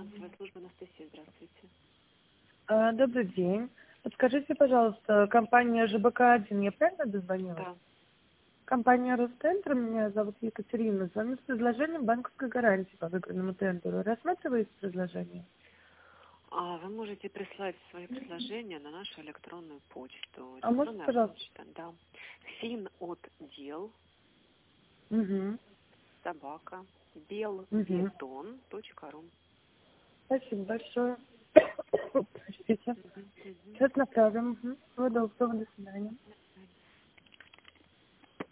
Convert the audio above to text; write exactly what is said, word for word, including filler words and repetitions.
финансовая служба, Анастасия, здравствуйте. А, Добрый день. Подскажите, пожалуйста, компания ЖБК один, я правильно дозвонилась? Да. Компания Ростендер, меня зовут Екатерина, звоню с предложением банковской гарантии по выигранному тендеру. Рассматриваете предложение? А вы можете прислать свои предложения на нашу электронную почту. А можете, Электронная пожалуйста? почта, да. Финотдел, Угу. собака, Угу. белбетон.ру. Спасибо большое. Простите. Мгм, мгм. Сейчас направим. Угу. Всего доброго, до свидания.